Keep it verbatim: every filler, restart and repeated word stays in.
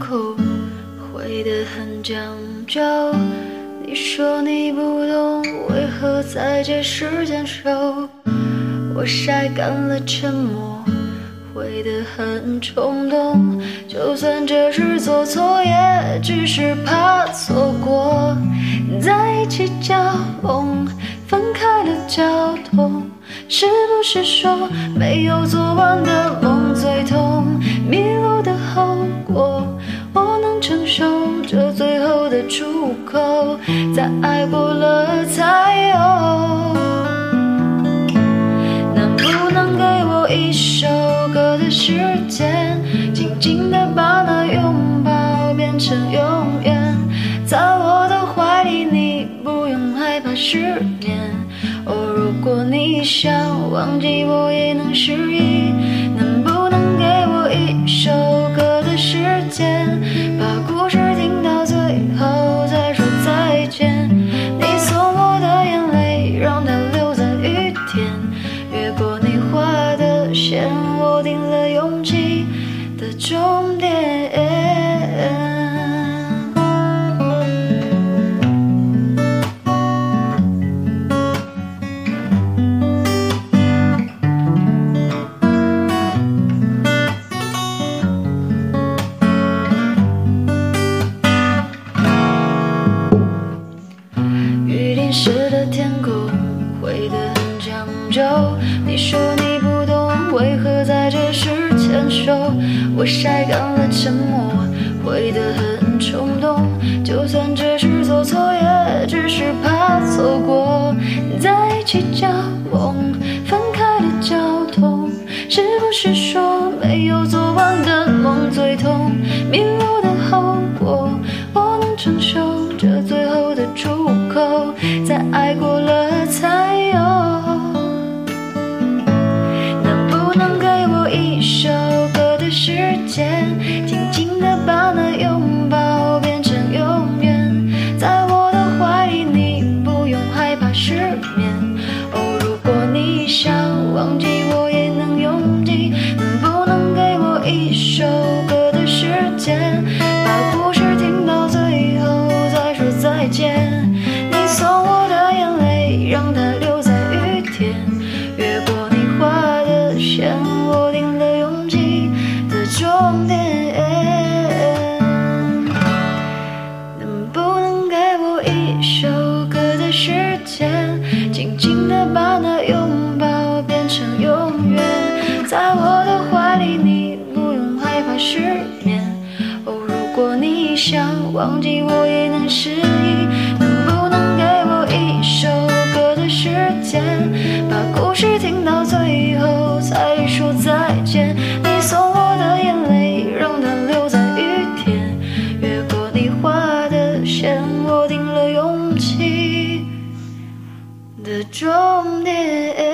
后回得很讲究。你说你不懂为何在这时间守，我晒干了沉默，回得很冲动。就算这是做错，也只是怕错过。在一起交往，分开了交通，是不是说没有做完的梦最痛？迷路的后果，我能承受这最后的出口，在爱过了才有。能不能给我一首歌的时间，静静地把那拥抱变成永远，在我的怀里你不用害怕失眠。哦，如果你想忘记我也能失忆，能不能给我一首歌的时间，把故事听到最后再说再见。你送我的眼泪让它留在雨天，越过你画的线，我定了勇气的终点。湿的天空回得很讲究，你说你不懂为何在这时牵手，我晒干了沉默，回得很冲动。就算这是做错，也只是怕错过。在一起交往，分开了交通，是不是说没有做完的梦最痛？迷路的后果，我能承受这最后的出口，在爱过了才有。能不能给我一首歌的时间，静静地把那拥抱变成永远，在我的怀里你不用害怕失眠。哦，如果你想忘记我也能用尽，能不能给我一首歌的时间，把故事听到最后再说再见。你送我的眼泪让它留在雨天，越过你画的线，我定了勇气的终点。能不能给我一首歌的时间，静静地把那拥抱变成永远，在我的怀里你不用害怕失眠。哦，如果你想忘记我也能失忆，能不能给我一首歌的时间，把故事听到最后才说再见。你送我的眼泪让它留在雨天，越过你画的线，我定了勇气的终点。